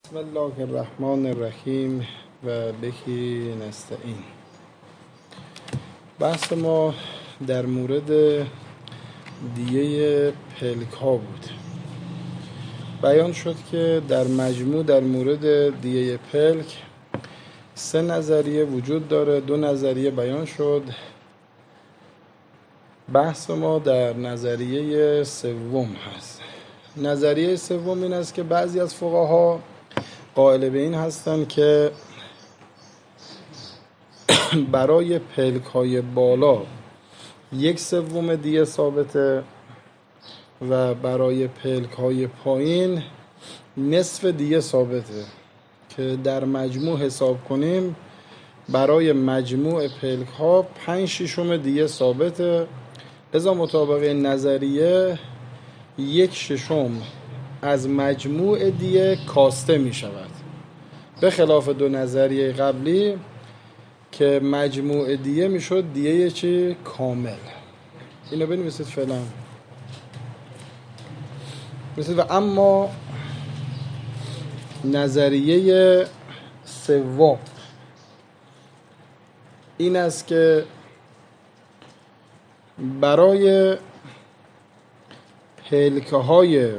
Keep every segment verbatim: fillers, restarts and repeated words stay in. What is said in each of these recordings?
بسم الله الرحمن الرحیم و بهی نستعین. بحث ما در مورد دیه پلک ها بود. بیان شد که در مجموع در مورد دیه پلک سه نظریه وجود داره. دو نظریه بیان شد. بحث ما در نظریه سوم هست. نظریه سوم این است که بعضی از فقها قائل به این هستند که برای پلک های بالا یک سوم دیه ثابته و برای پلک های پایین نصف دیه ثابته، که در مجموع حساب کنیم برای مجموع پلک ها پنج ششم دیه ثابته. لذا مطابق نظریه یک ششم از مجموع دیه کاسته می شود، به خلاف دو نظریه قبلی که مجموع دیه می شد دیه چی؟ کامل. اینو بنویسید فعلا. و اما نظریه سوم این است که برای پلکه های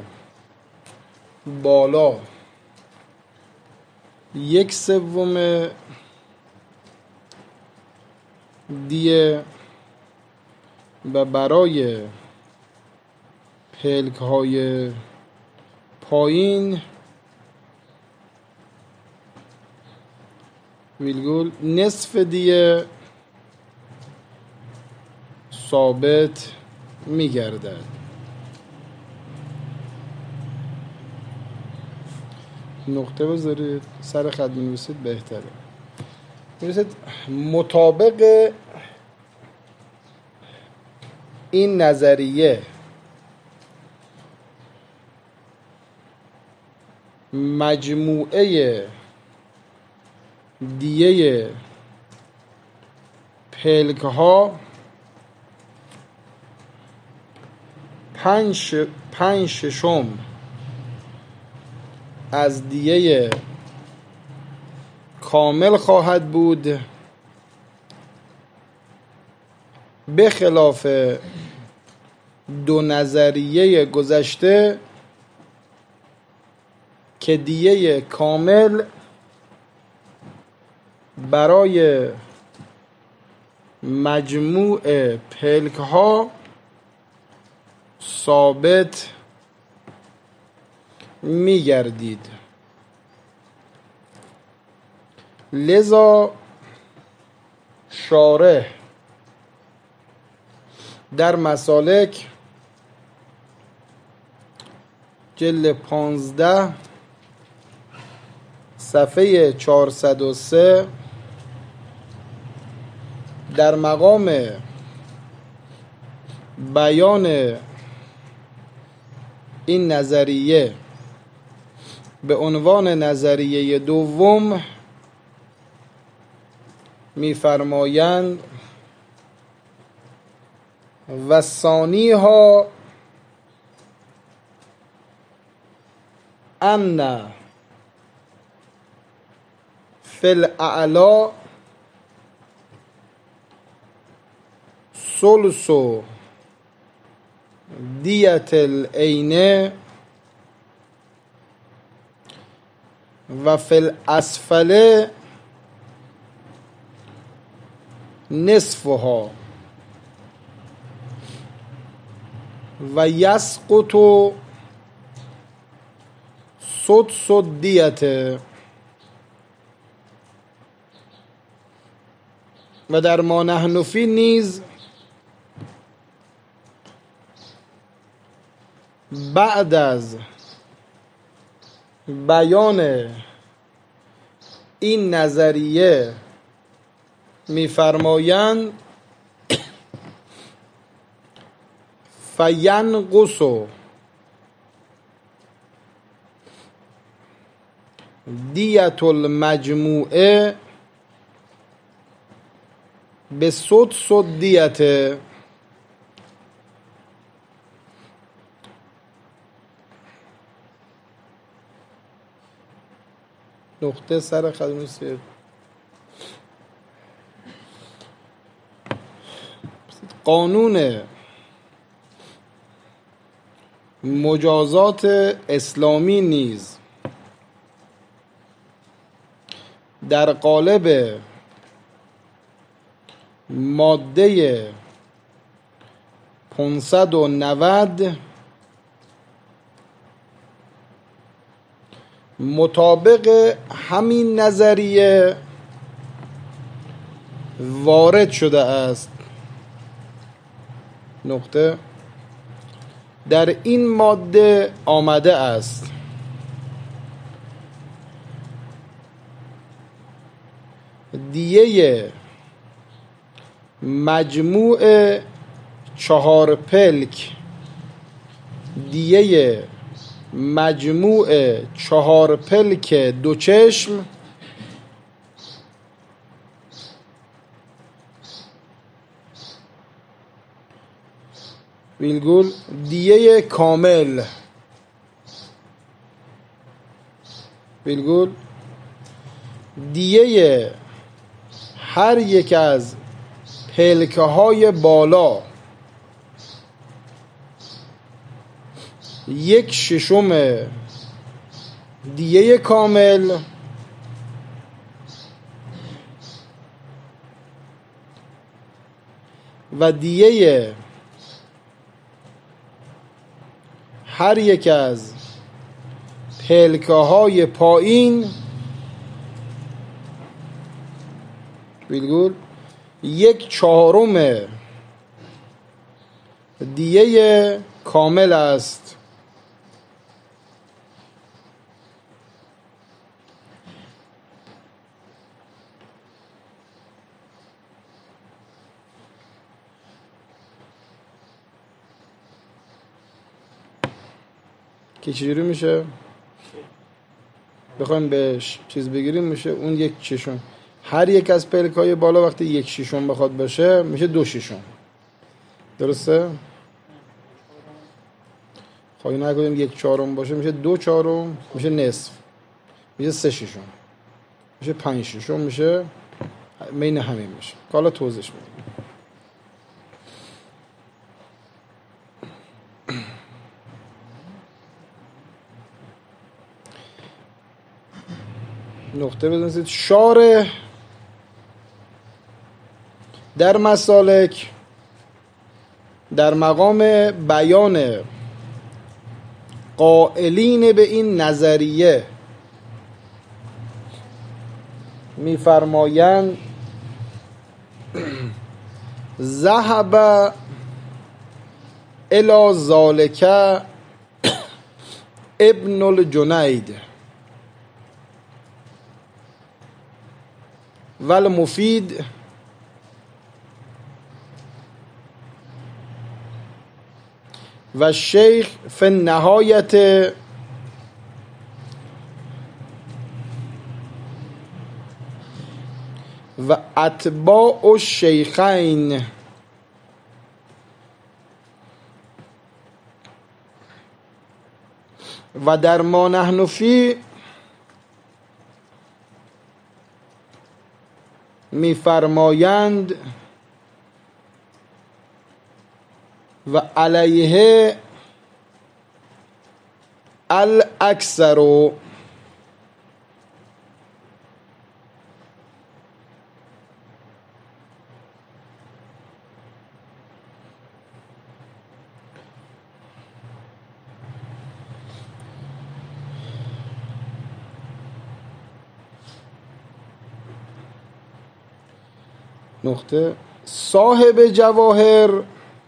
بالا یک سوم دیه و برای پلک های پایین ویلگول نصف دیه ثابت می گردد. نقطه بذارید سر خط بنویسید بهتره. بنویسید مطابق این نظریه مجموعه دیه پلک ها پنج پنج ششم از دیه کامل خواهد بود، به خلاف دو نظریه گذشته که دیه کامل برای مجموع پلک ها ثابت می گردید. لذا شارح در مسالک جلد پانزده صفحه چهارصد و سه در مقام بیان این نظریه به عنوان نظریه دوم می‌فرمایند و ثانی ها ان فی الاعلی ثلث دیت العین و فی الاسفل نصفها و یسقط سدس الدیت. و در ما نحن فی نیز بعد از بیان این نظریه می‌فرمایند فینقص دیت المجموعه به سدس الدیت نقطه سر خط نیست. قانون مجازات اسلامی نیز در قالب ماده پانصد و نود مطابق همین نظریه وارد شده است. نقطه در این ماده آمده است دیه مجموع چهار پلک دیه مجموع چهار پلک دو چشم ویلگول دیه کامل ویلگول دیه هر یک از پلکه های بالا یک ششم دیه کامل و دیه هر یک از پلکه های پایین ویلگول یک چهارم دیه کامل است. که چجوری میشه؟ بخوایم بهش چیز بگیریم میشه اون یک ششم. هر یک از پلکای بالا وقتی یک ششم بخواد باشه میشه دو ششم. درسته؟ خواهی نکنیم یک چهارم باشه میشه دو چهارم، میشه نصف، میشه سه ششم، میشه پنج ششم، میشه بین همین میشه. حالا توضیح میدیم. نقطه بدونید شارح در مسالک در مقام بیان قائلین به این نظریه می‌فرمایند ذهب الی ذالک ابن الجنید والمفید و شیخ فی النهایت و اتباع الشیخین و در ما نحن فی می‌فرمایند و علیه الاکثر. نقطه صاحب جواهر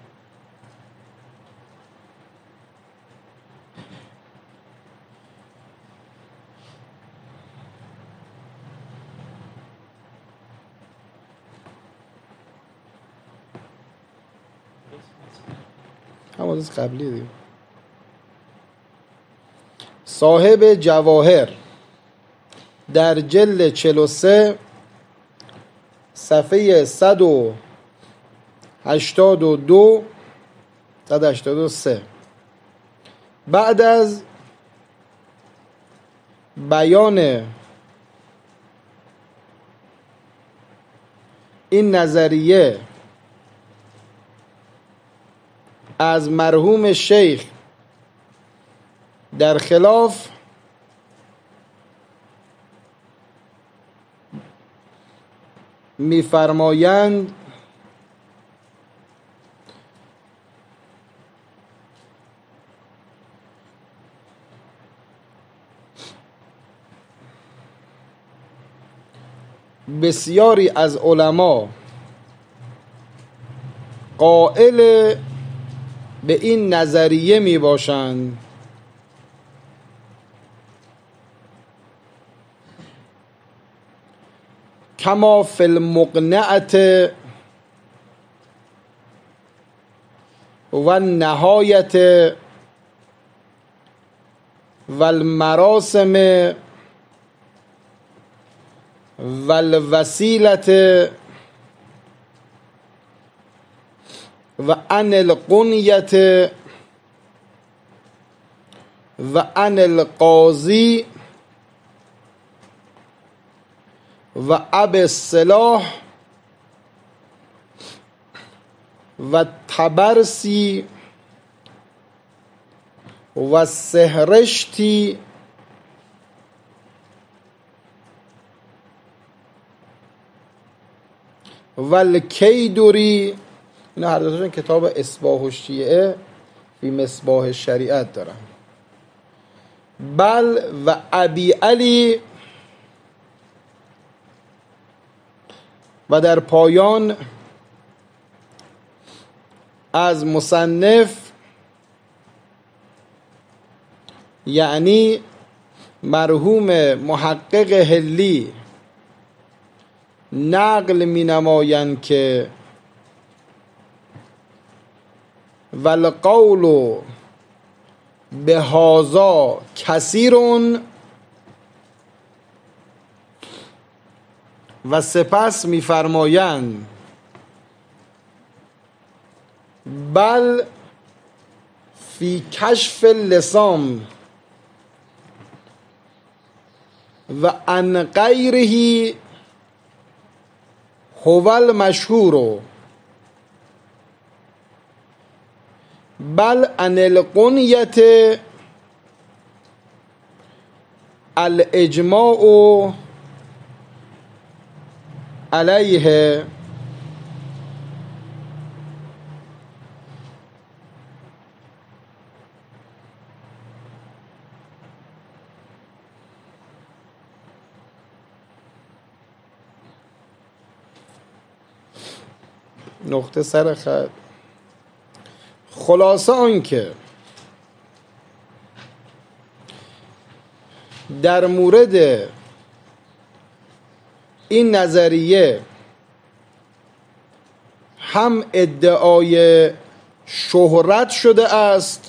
همون از قبلی دیگه. صاحب جواهر در جلد چهل و سه صفحه صد و هشتاد و دو صد و هشتاد و سه بعد از بیان این نظریه از مرحوم شیخ در خلاف می‌فرمایند بسیاری از علما قائل به این نظریه می باشند کما فی المقنعة و النهایة و المراسم و الوسیلة و عن القنیة و عن القاضی و اب السلاح و تبرسی و سهرشتی و الکیدوری. اینا هر دوتاشون کتاب اصباح الشیعه فی مصباح الشریعت دارن. بل و ابی علی، و در پایان از مصنف یعنی مرحوم محقق حلی نقل می نمایند که والقول بهذا کثیر، و سپس می‌فرمایند بل فی کشف اللسان و عن غیره هو المشهور بل عن القنیة الاجماع علیه. نقطه سر خط. خلاصه آن که در مورد این نظریه هم ادعای شهرت شده است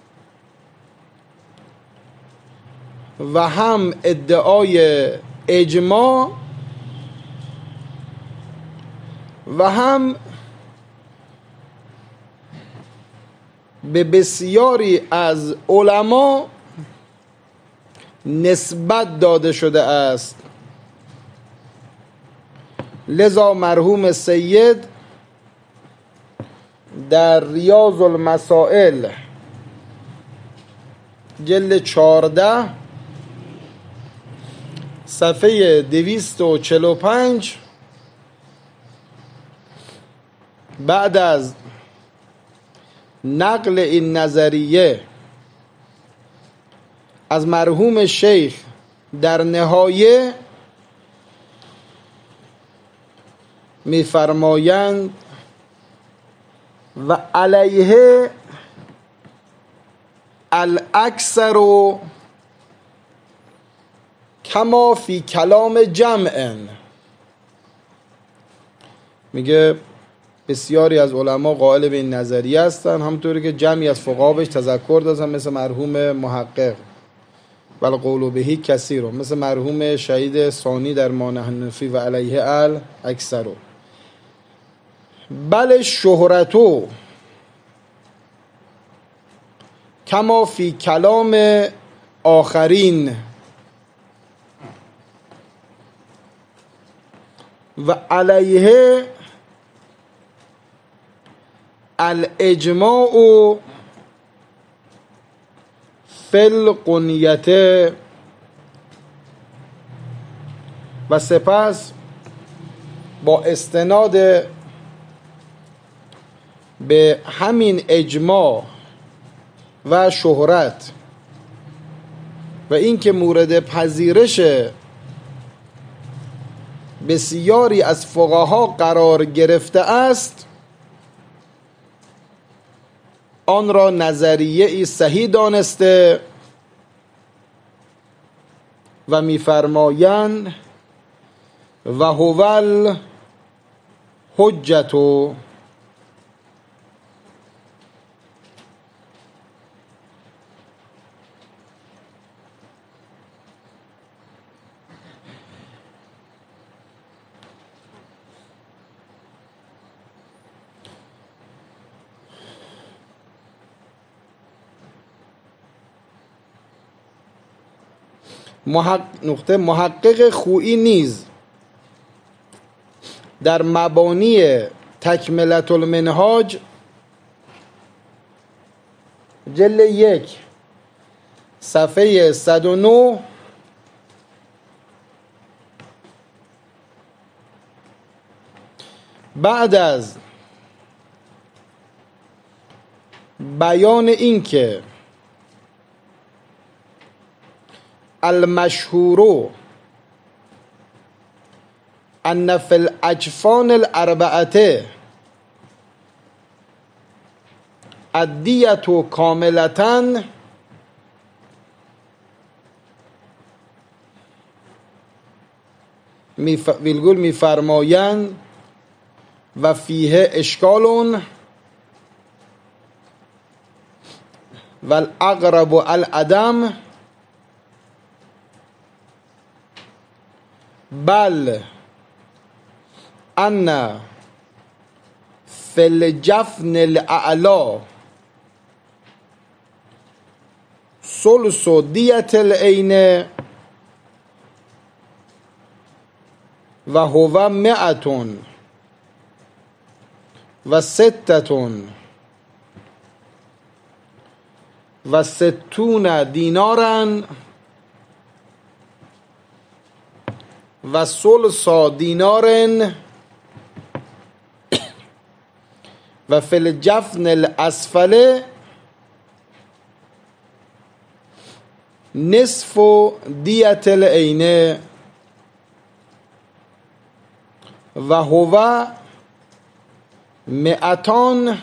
و هم ادعای اجماع و هم به بسیاری از علما نسبت داده شده است. لذا مرحوم سید در ریاض المسائل جلد چهارده صفحه دویست و چهل و پنج بعد از نقل این نظریه از مرحوم شیخ در نهایه می‌فرمایند و علیه الاکثر کما فی کلام جمع. میگه بسیاری از علما قائل به این نظریه هستند، همونطوری که جمعی از فقها بهش تذکر دادن، مثل مرحوم محقق والقول بهی کثیر، مثل مرحوم شهید ثانی در مانع حنفی و علیه الاکثر. بل شهرتو کما فی کلام آخرین و علیه الاجماع فی القنیته، و سپس با استناد به همین اجماع و شهرت و اینکه مورد پذیرش بسیاری از فقها قرار گرفته است، آن را نظریه ای صحیح دانسته و می‌فرمایند و هو الحجة. محقق نقطه محقق خویی نیز در مبانی تکملة المنهاج جلد یک صفحه صد و نه بعد از بیان اینکه المشهور ان فی الاجفان الاربعه الدیة کاملة، ویلگول میفرمایند و فیه اشکال و الاقرب العدم، بل ان فی الجفن الاعلی ثلث دیة العین و هو مئة و ستة و ستون دینارا و ثلث دینار و فی الجفن الاسفل نصف دیة العین و هو مئتان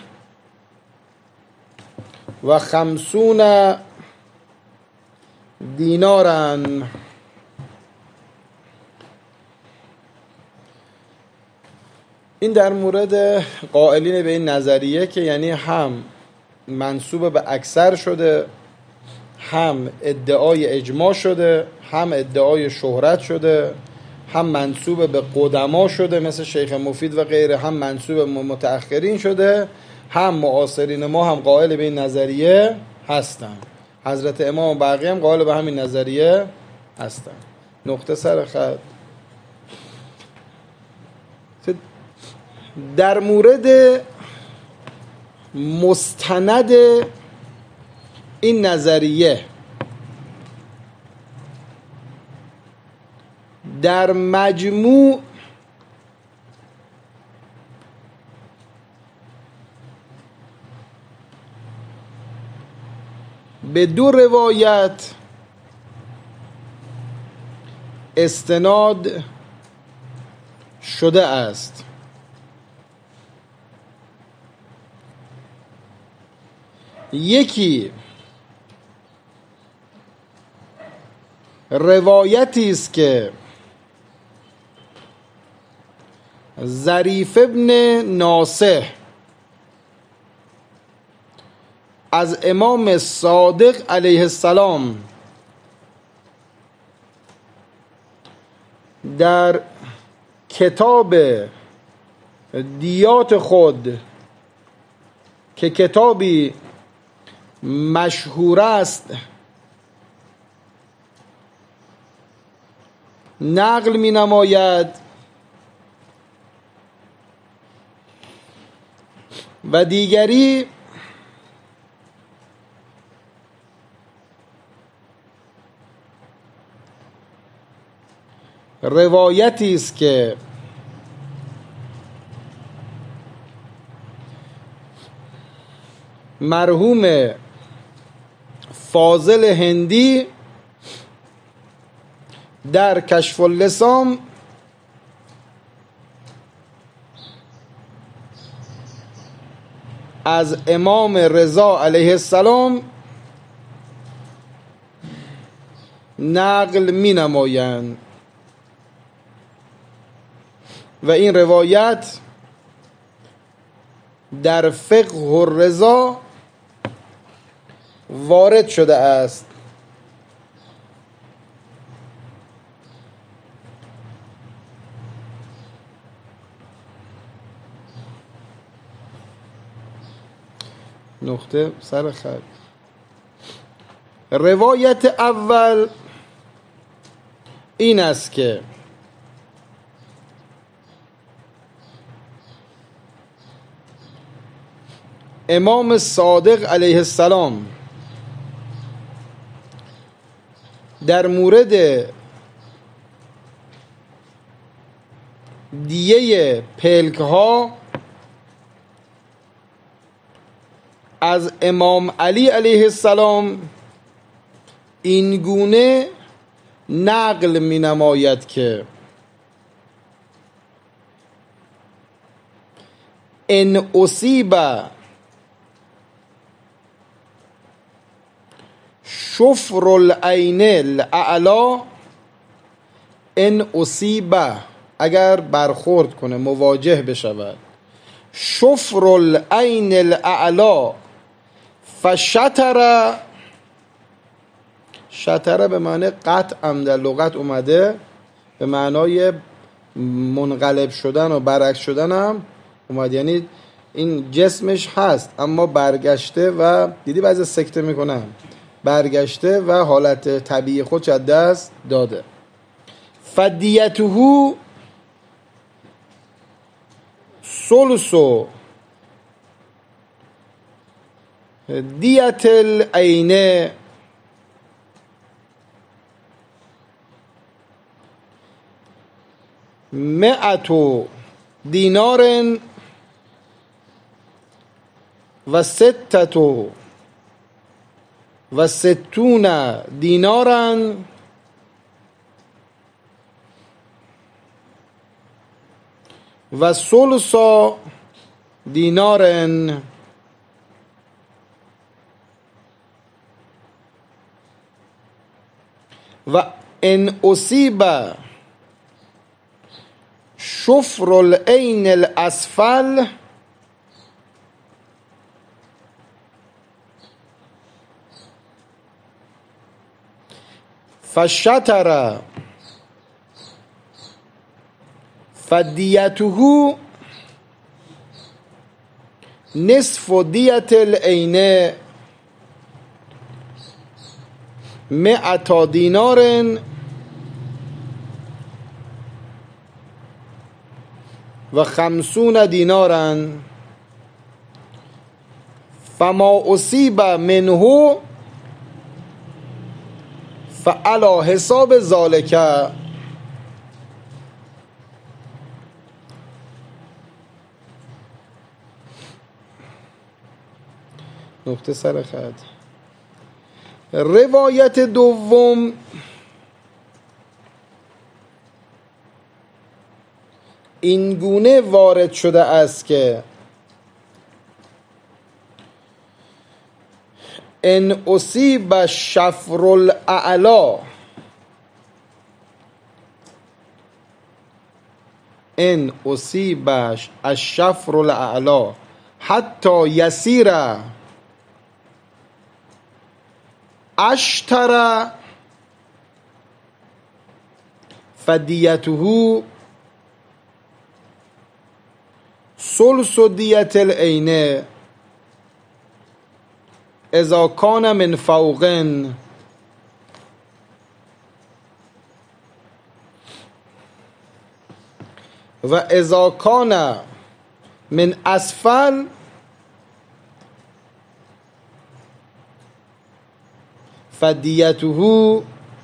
و خمسون دینارا. این در مورد قائلین به این نظریه که یعنی هم منسوب به اکثر شده، هم ادعای اجماع شده، هم ادعای شهرت شده، هم منسوب به قدما شده مثل شیخ مفید و غیره، هم منسوب به متأخرین شده، هم معاصرین ما هم قائل به این نظریه هستند. حضرت امام و بقیه هم قائل به همین نظریه هستند. نقطه سر خط. در مورد مستند این نظریه در مجموع به دو روایت استناد شده است. یکی روایتی است که ظریف ابن ناصح از امام صادق علیه السلام در کتاب دیات خود که کتابی مشهور است نقل می نماید و دیگری روایتی است که مرحوم فاضل هندی در کشف اللسان از امام رضا علیه السلام نقل می نمایند و این روایت در فقه الرضا وارد شده است. نقطه سر خط. روایت اول این است که امام صادق علیه السلام در مورد دیه پلک ها از امام علی علیه السلام این گونه نقل می نماید که ان اصیب شفر العین الاعلا، ان اصیب اگر برخورد کنه مواجه بشود، شفر العین الاعلا فشتر، شتره به معنی قطع هم در لغت اومده، به معنای منقلب شدن و برعکس شدن هم اومد، یعنی این جسمش هست اما برگشته و دیدی بعضی سکته میکنن، برگشته و حالت طبیعی خودش از دست داده. فدیته ثلث دیت العین مئت دینار و ستت و ستون دینارا و ثلث دینار و ان اصیب شفر العین الاسفل فشتر فدیته نصف دیت العین مئت دینار و خمسون دینارا فما اصیب منه فعلی حساب ذالک. نقطه سر خط. روایت دوم این گونه وارد شده است که ان اصیب شفر الاعلا، ان اصیب الشفر الاعلا حتی یسیر اشتر فدیته ثلث دیت العین اذا کان من فوق و اذا کان من اسفل فدیته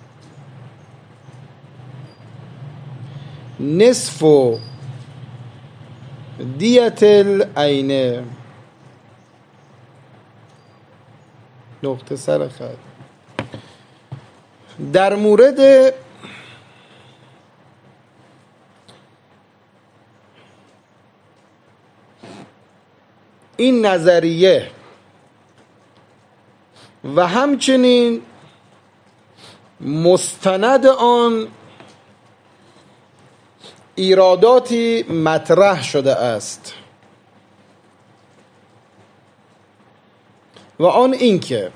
نصف دیت العین. نقطه سر خط. در مورد این نظریه و همچنین مستند آن ایراداتی مطرح شده است و آن این که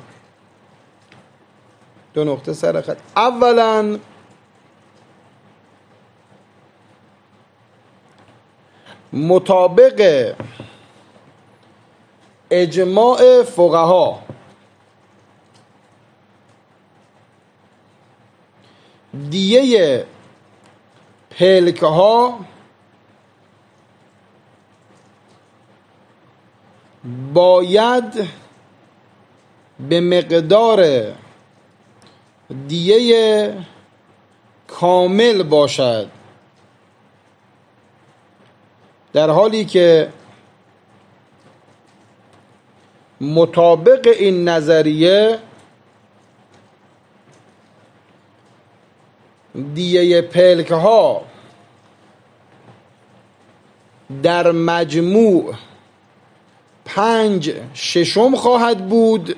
دو نقطه سر خط. اولا مطابق اجماع فقها دیه پلک ها باید به مقدار دیه کامل باشد، در حالی که مطابق این نظریه دیه پلک ها در مجموع پنج ششم خواهد بود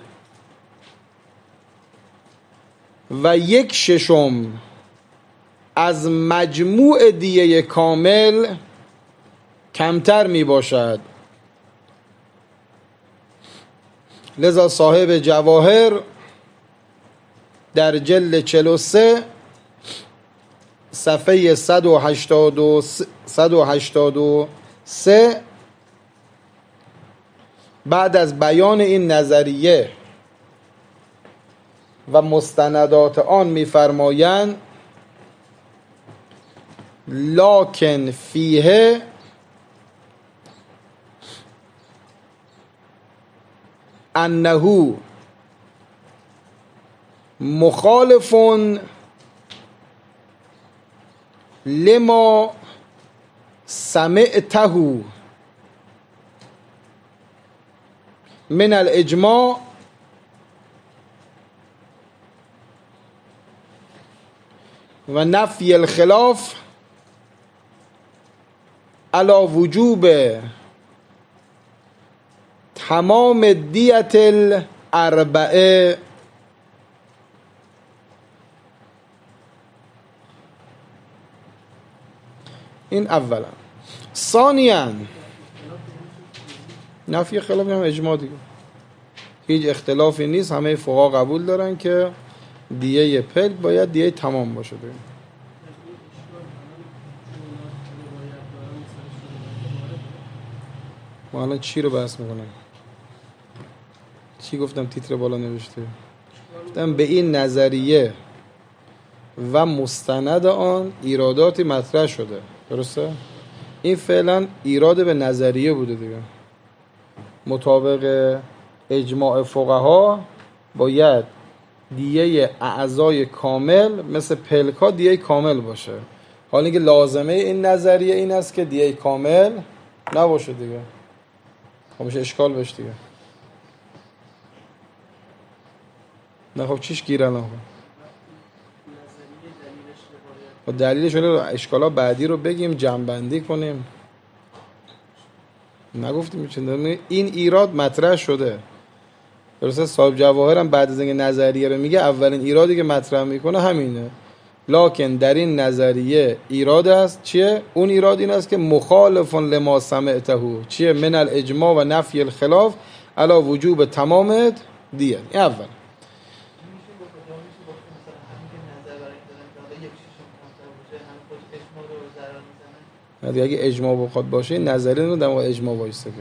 و یک ششم از مجموع دیه کامل کمتر می باشد. لذا صاحب جواهر در جلد چهل و سه صفحه صد و هشتاد و سه بعد از بیان این نظریه و مستندات آن می‌فرمایند لکن فیه انه مخالف لما سمعته من الاجماع و نفی الخلاف علی وجوب تمام دیت الاربعه. این اولا. ثانیاً نفی خلاف هم اجماع دیگه، هیچ اختلافی نیست، همه فقها قبول دارن که دیه پلک باید دیه تمام باشه دیگه. ما الان چی رو بحث میکنم؟ چی گفتم تیتر بالا نوشته؟ گفتم به این نظریه و مستند آن ایراداتی مطرح شده. درسته؟ این فعلا ایراد به نظریه بوده دیگه. مطابق اجماع فقها باید دیه اعضای کامل مثل پلک ها دیه کامل باشه، حالا اینکه لازمه این نظریه این است که دیه کامل نباشه دیگه، خب میشه اشکال بشه دیگه. نه خب چیش گیرن آقا؟ و دلیلش رو اشکالا بعدی رو بگیم، جمع‌بندی کنیم. نگفتیم چندان این ایراد مطرح شده. درسته صاحب جواهر هم بعد از اینکه نظریه رو میگه اولین ایرادی که مطرح میکنه همینه، لکن در این نظریه ایراد است. چیه اون ایراد؟ این است که مخالف لما سمعته چیه من الاجماع و نفی الخلاف علی وجوب تمام دیه. این اول. اگه اجماع بخواد باشه نظریه رو در واقع اجماع وایسته که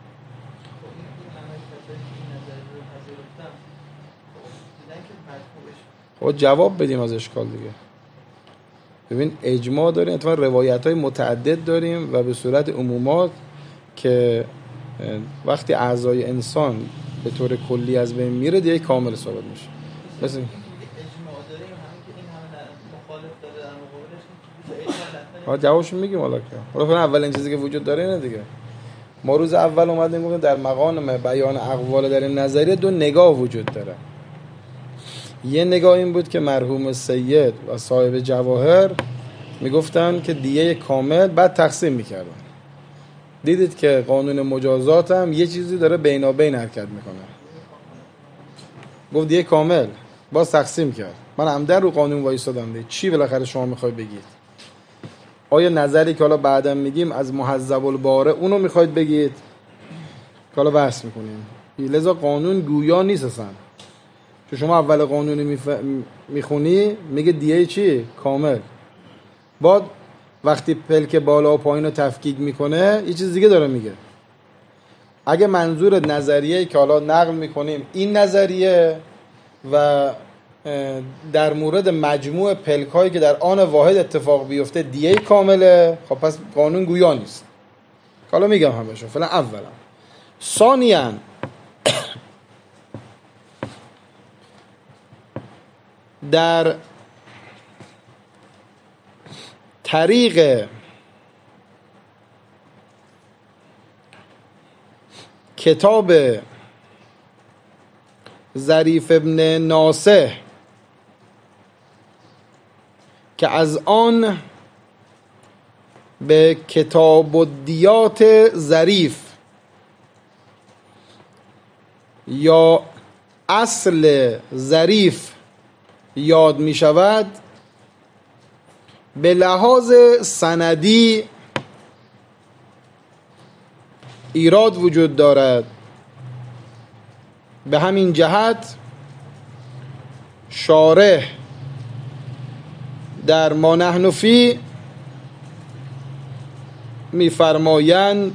خب جواب بدیم از اشکال دیگه. ببین اجماع داریم، اتفاقا روایت های متعدد داریم و به صورت عمومات که وقتی اعضای انسان به طور کلی از بین میره دیگه کامل ثابت میشه. مثل ها جوابشو میگیم حالا که حالا فعلا اولین چیزی که وجود داره اینه دیگه. ما روز اول اومدیم گفتیم در مقام بیان اقوال در این نظریه دو نگاه وجود داره. یه نگاه این بود که مرحوم سید و صاحب جواهر میگفتن که دیه کامل بعد تقسیم میکردن. دیدید که قانون مجازات هم یه چیزی داره بینابین حرکت میکنه. گفت دیه کامل باز تقسیم کرد. من عمدن رو قانون وایسادم دیگه. چی بالاخره شما میخوای بگید؟ آیا نظری که حالا بعداً میگیم از محذب الباره اونو میخواید بگید که حالا بحث میکنیم؟ لذا قانون گویا نیست اصلا. چون شما اول قانونی میف... میخونی میگه دیه چی؟ کامل. بعد وقتی پلک بالا و پایین رو تفکیک میکنه یه چیز دیگه داره میگه. اگه منظور نظریه‌ای که حالا نقل میکنیم این نظریه و در مورد مجموع پلکایی که در آن واحد اتفاق بیفته دیه کامله، خب پس قانون گویا نیست. حالا میگم همشون. فعلا اولا. ثانیاً در طریق کتاب ظریف ابن ناصح که از آن به کتاب الدیات ظریف یا اصل ظریف یاد می شود، به لحاظ سندی ایراد وجود دارد. به همین جهت شارح در ما نحن فی می‌فرمایند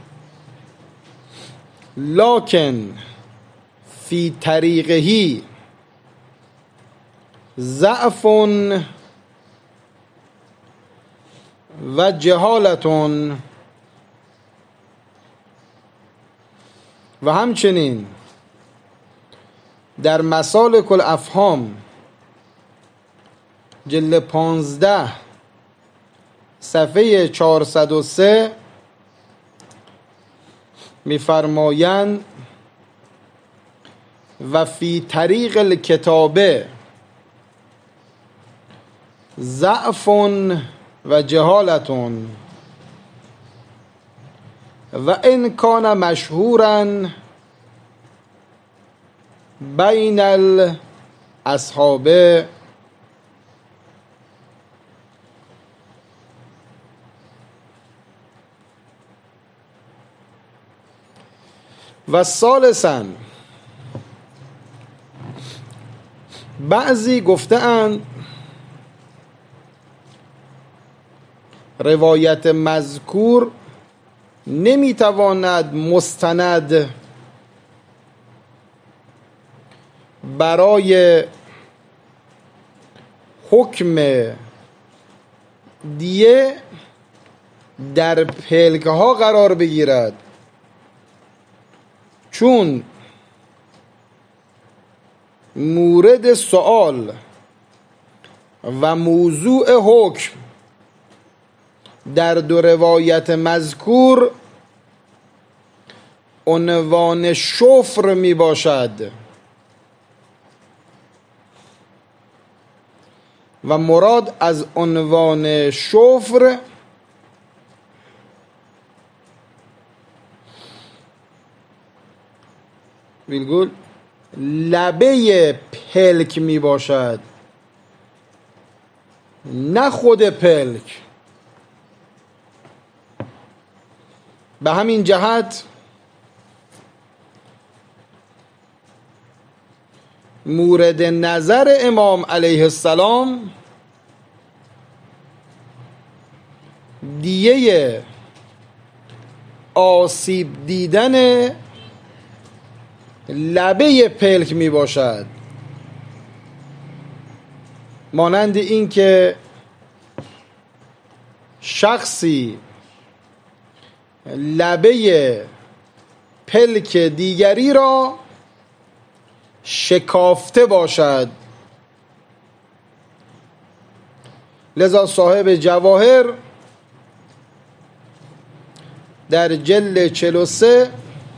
لکن فی طریقه ضعف و جهالت و همچنین در مسالک الافهام جلد پانزده صفحه چهارصد و سه می‌فرمایند و فی طریق الکتابه ضعف و جهالت و ان کان مشهورا بین الاصحاب. و ثالثاً بعضی گفته‌اند روایت مذکور نمیتواند مستند برای حکم دیه در پلک ها قرار بگیرد، چون مورد سؤال و موضوع حکم در دو روایت مذکور عنوان شفر می باشد و مراد از عنوان شفر ویلگول لبه پلک می باشد، نه خود پلک. به همین جهت مورد نظر امام علیه السلام دیه آسیب دیدن لبه پلک می باشد، مانند این که شخصی لبه پلک دیگری را شکافته باشد. لذا صاحب جواهر در جلد چهل و سه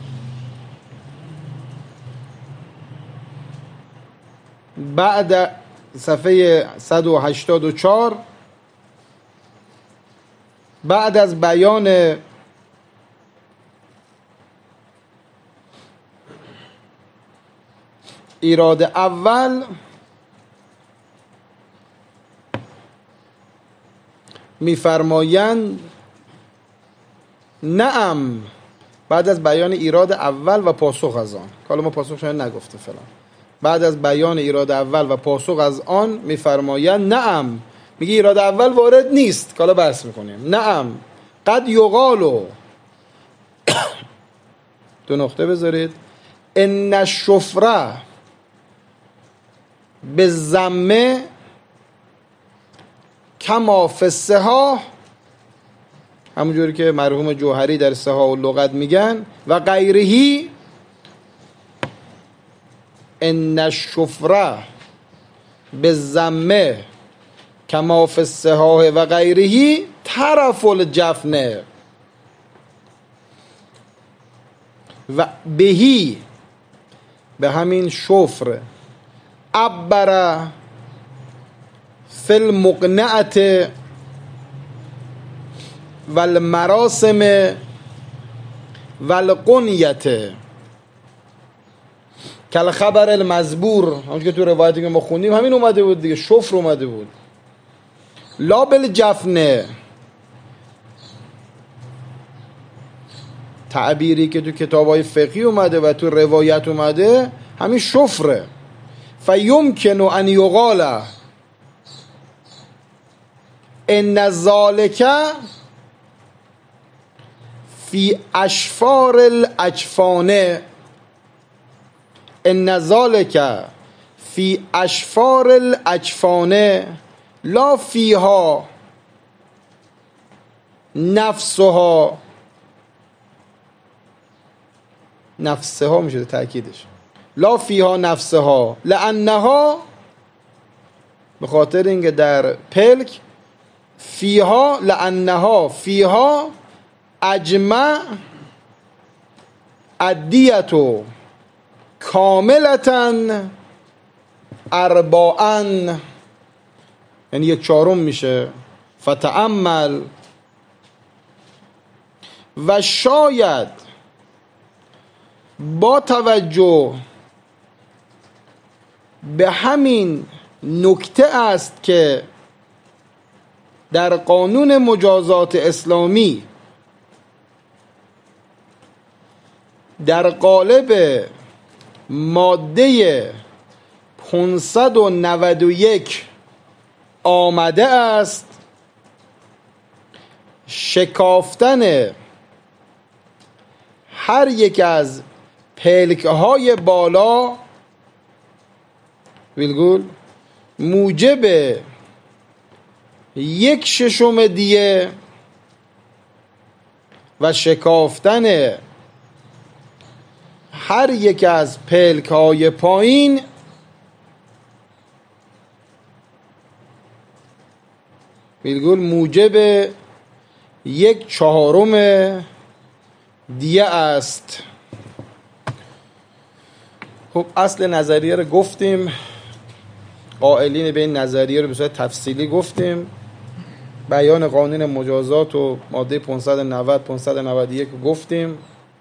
بعد صفحه صد و هشتاد و چهار بعد از بیان ایراد اول می‌فرمایند نعم، بعد از بیان ایراد اول و پاسخ از آن، حالا ما پاسخ شما نگفتیم فلان، بعد از بیان ایراد اول و پاسخ از آن می‌فرمایند نعم، میگه ایراد اول وارد نیست، حالا بحث میکنیم. نعم قد یقالو دو نقطه بذارید ان الشفره به ضمه کما فی الصحاح، همونجوری که مرحوم جوهری در صحاح و لغت میگن، و غیرهی ان الشفره به ضمه کما فی الصحاح و غیرهی طرف الجفنه و بهی، به همین شفر، عبر فی المقنعه و المراسم و القنیه کل خبر المزبور، همونجور که تو روایتی که ما خوندیم همین اومده بود دیگه، شفر اومده بود. لا بالجفنه، تعبیری که تو کتابای فقهی اومده و تو روایت اومده همین شفره. فیمکن ان یقال ان ذالک فی اشفار الاجفانه، ان ذالک فی اشفار الاجفانه لا فیها نفسها، نفسها میشه تأکیدش، لا فیها نفسها لانها، به خاطر اینکه در پلک فیها لانها فیها اجمع ادیتو کاملتن ارباعا، یعنی یک چهارم میشه. فتأمل، و شاید با توجه به همین نکته است که در قانون مجازات اسلامی در قالب ماده پانصد و نود و یک آمده است شکافتن هر یک از پلک های بالا ویلگول موجب یک ششم دیه و شکافتن هر یک از پلک های پایین ویلگول موجب یک چهارم دیه است. خب اصل نظریه رو گفتیم، قائلین به این نظریه رو به صورت تفصیلی گفتیم، بیان قانون مجازات و ماده پانصد و نود پانصد و نود و یک رو گفتیم،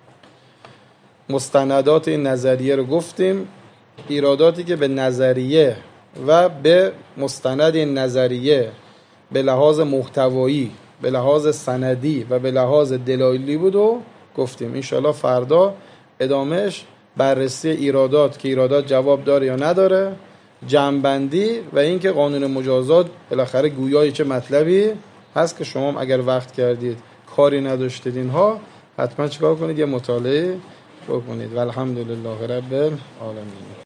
مستندات این نظریه رو گفتیم، ایراداتی که به نظریه و به مستند این نظریه به لحاظ محتوایی، به لحاظ سندی و به لحاظ دلایلی بود و گفتیم. انشالله فردا ادامهش بررسی ایرادات که ایرادات جواب داره یا نداره، جمع‌بندی و اینکه قانون مجازات بالاخره گویای چه مطلبی هست که شما اگر وقت کردید کاری نداشتید اینها حتما چیکار کنید، یه مطالعه بکنید. والحمدلله رب العالمین.